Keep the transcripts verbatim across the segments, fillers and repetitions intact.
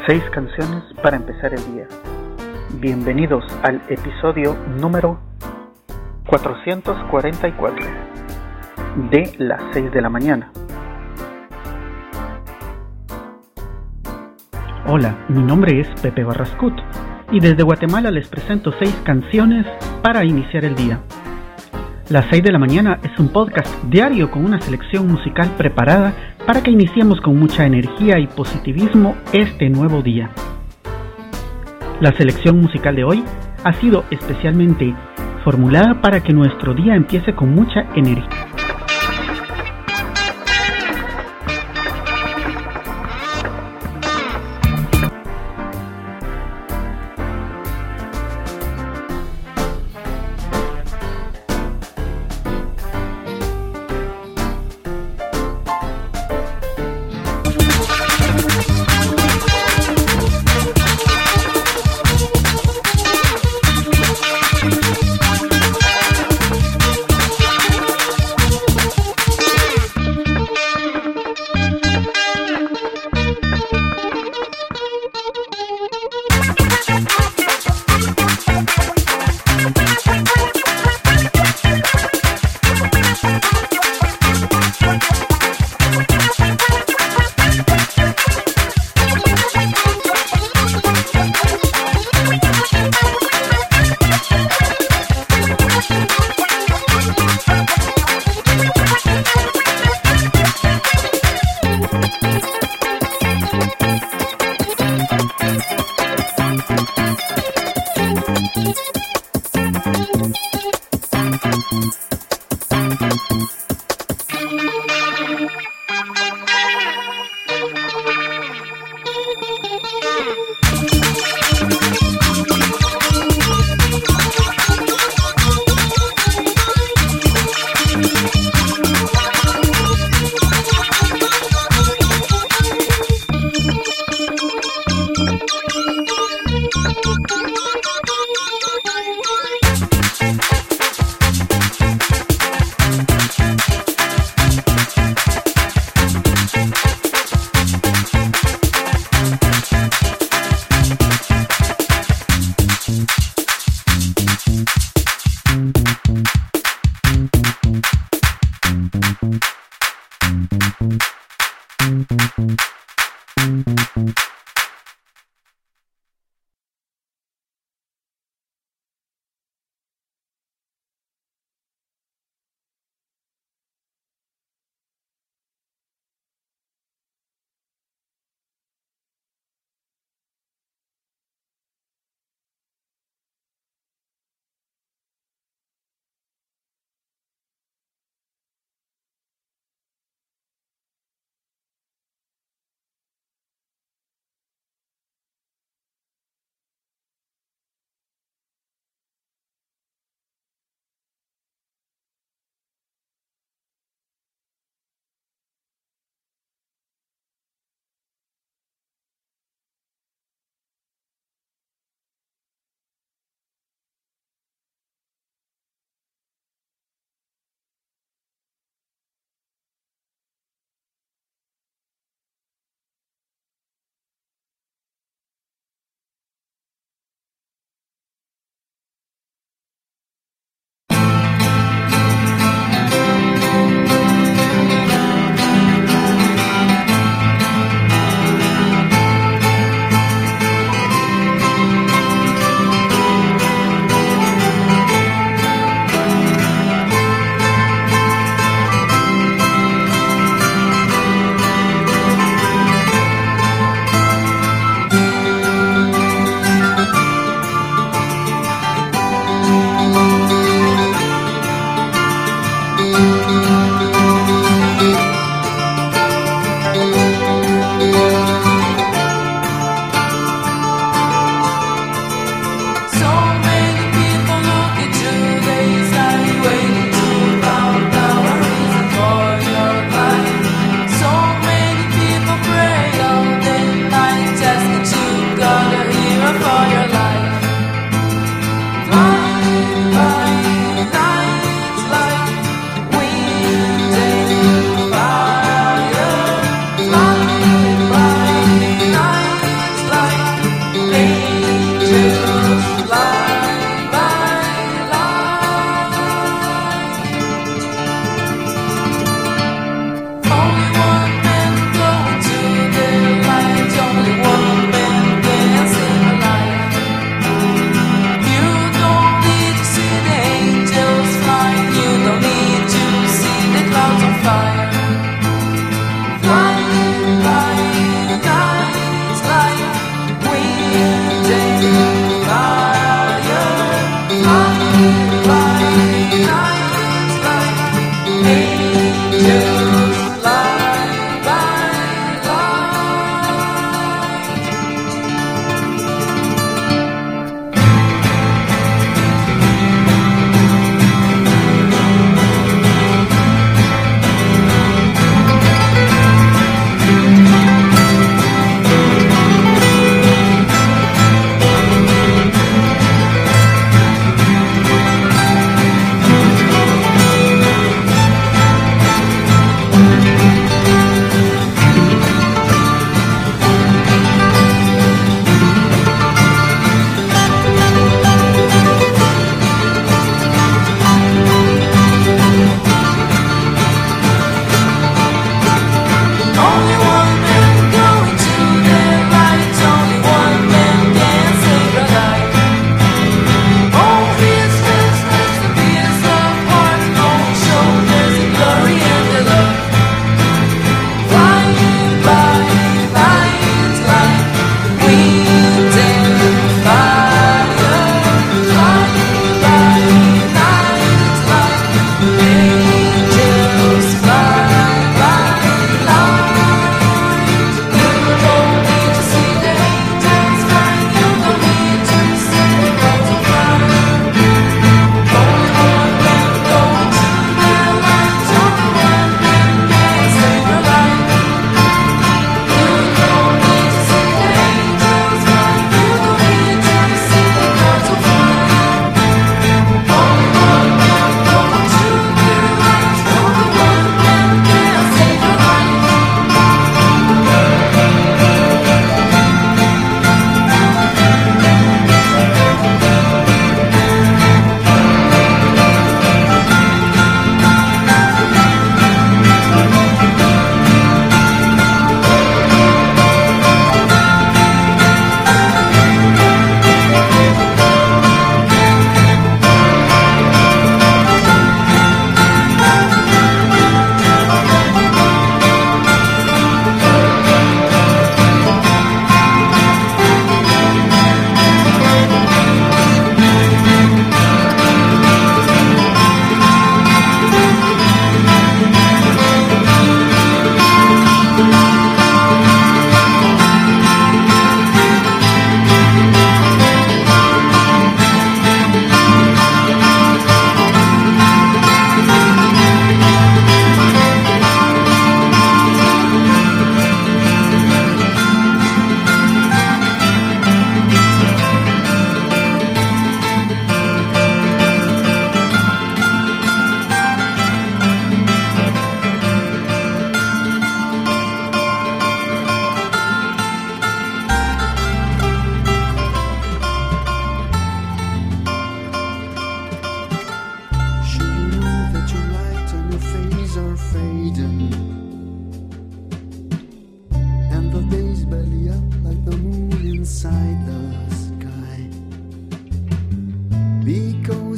Seis canciones para empezar el día. Bienvenidos al episodio número cuatrocientos cuarenta y cuatro de las seis de la mañana. Hola, mi nombre es Pepe Barrascut y desde Guatemala les presento seis canciones para iniciar el día. Las seis de la mañana es un podcast diario con una selección musical preparada para que iniciemos con mucha energía y positivismo este nuevo día. La selección musical de hoy ha sido especialmente formulada para que nuestro día empiece con mucha energía.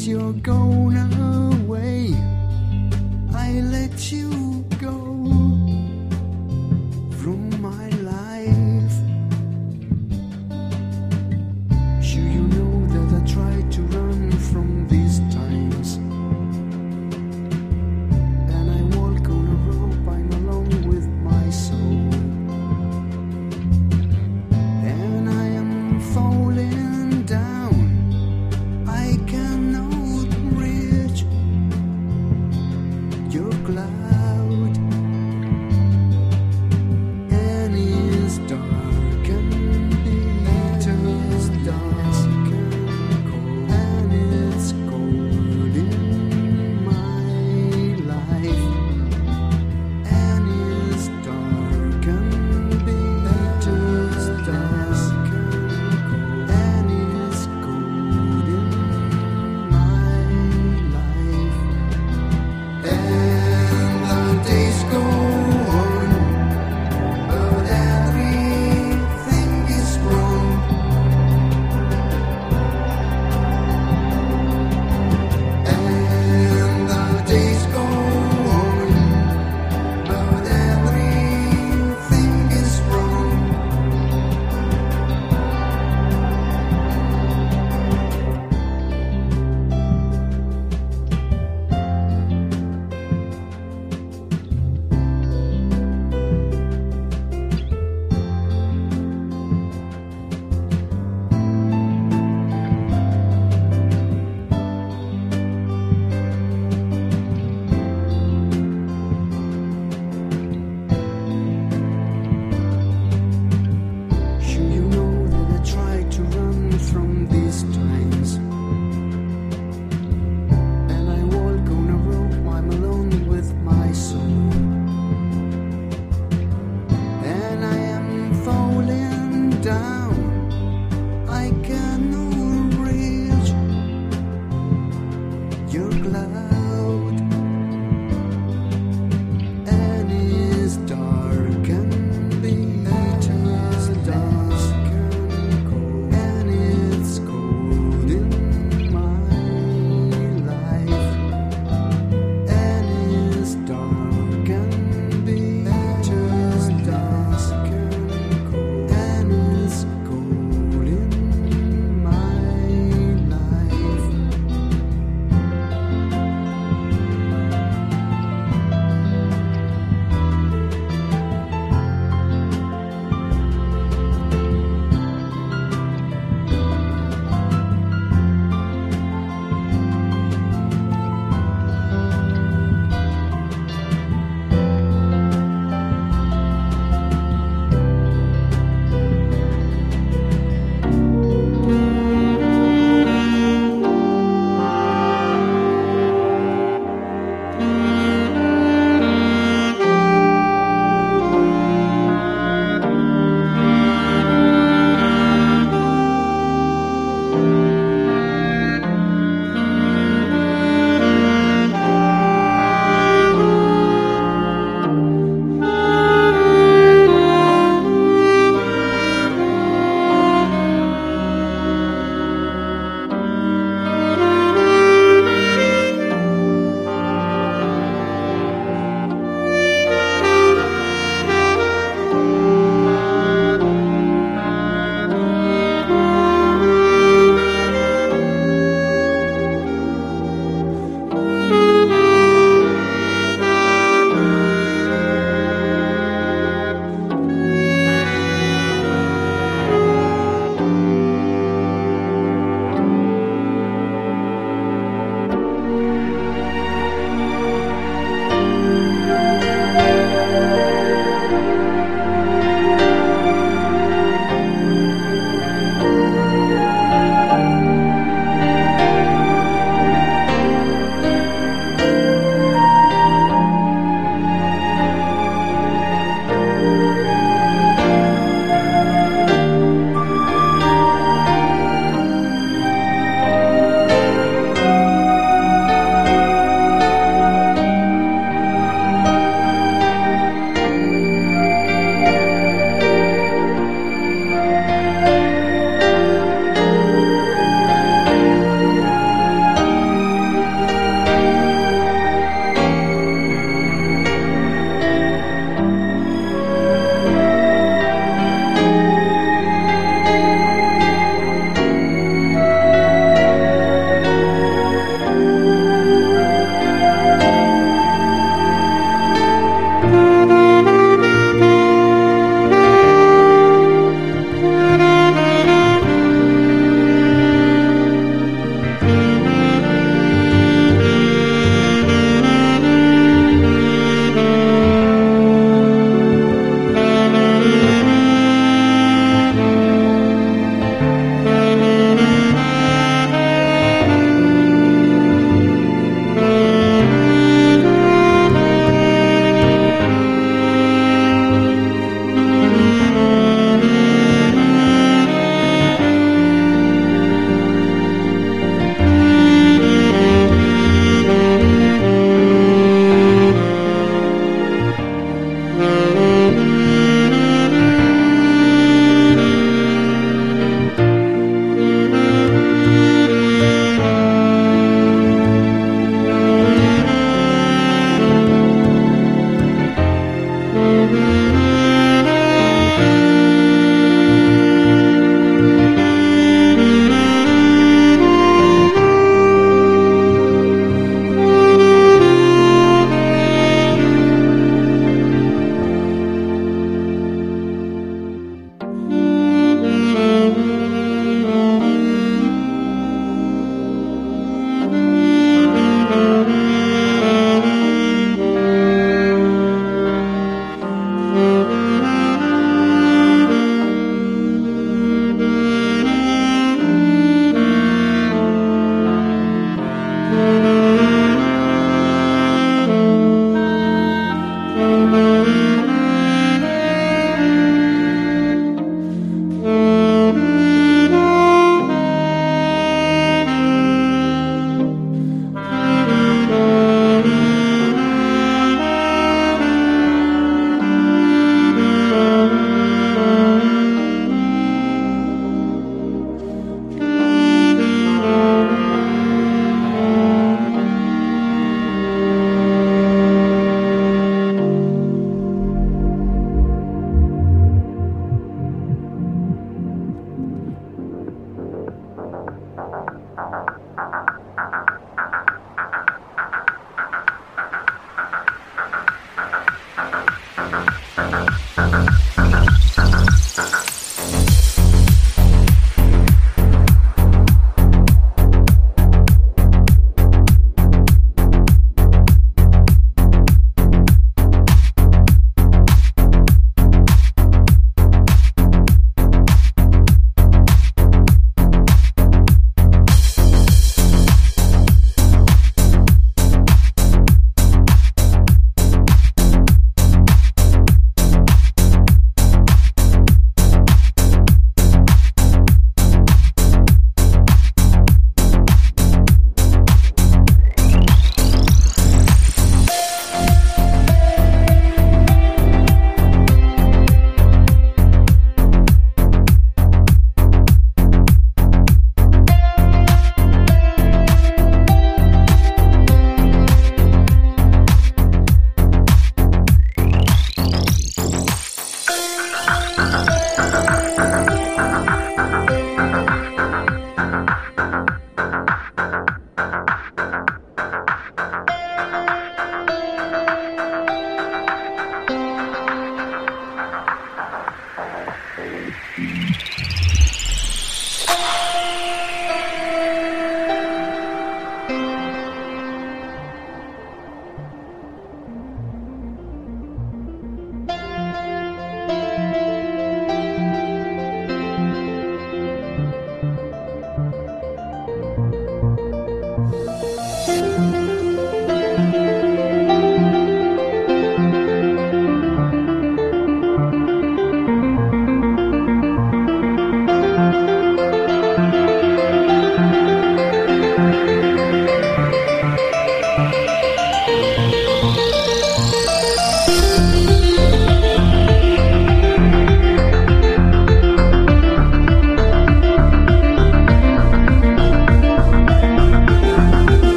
'cause you're going away. I let you go from my life. Sure, you know that I tried to run from these times, and I walk on a rope, I'm alone with my soul, and I am falling down. I cannot reach your cloud, and it's dark and bitter, it's dark and cold, and it's cold in my life, and it's dark and bitter, it's dark and cold, and it's cold in my life. And the days go on, but everything is wrong. And the days go on, but everything is wrong. Sure, you know that I tried to run from these times, and I walk on a rope, I'm alone with my soul, and I am falling down. I cannot reach your cloud, and it's dark and bitter, it's dark and cold, and it's cold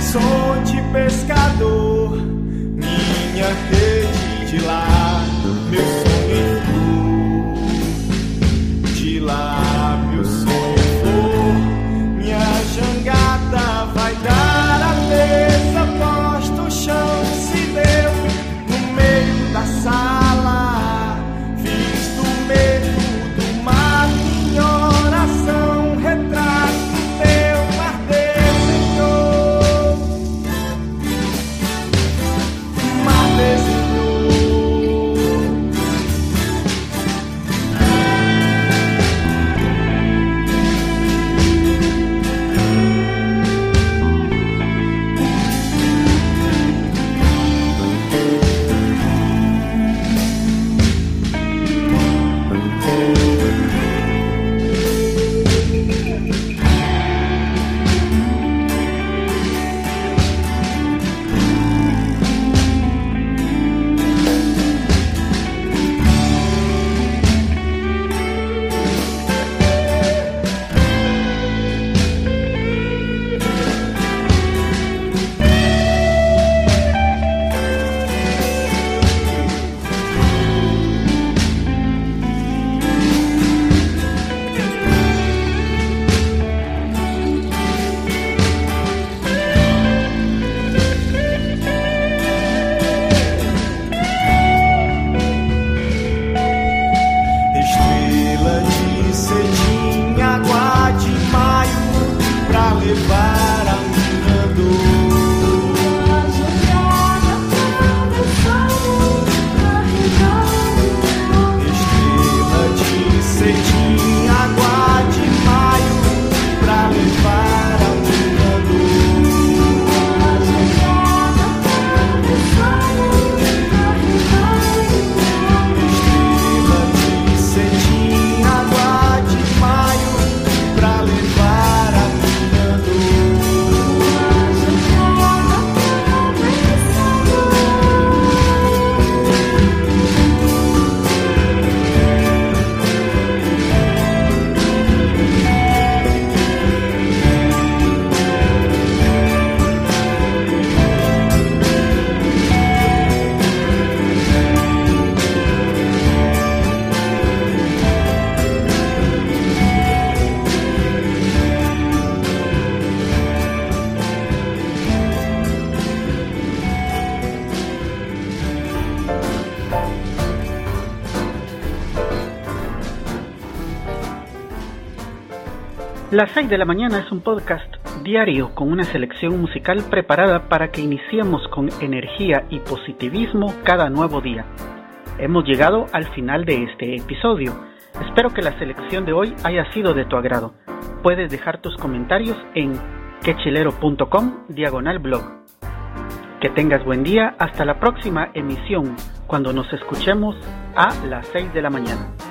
som de pescador, minha rede de lá, meu sonho flor, de lá meu sonho flor, minha jangada vai dar a mesa, posto o chão se deu no meio da sala, fiz do medo do mar minha oração, retrato teu mar desenhou, mar desenhou. Levar a minha dor, estrela de cetim, água de maio, pra levar a minha dor, estrela de cetim, água de maio, pra levar a minha Las seis de la mañana es un podcast diario con una selección musical preparada para que iniciemos con energía y positivismo cada nuevo día. Hemos llegado al final de este episodio. Espero que la selección de hoy haya sido de tu agrado. Puedes dejar tus comentarios en quechilero.com diagonal blog. Que tengas buen día, hasta la próxima emisión, cuando nos escuchemos a las seis de la mañana.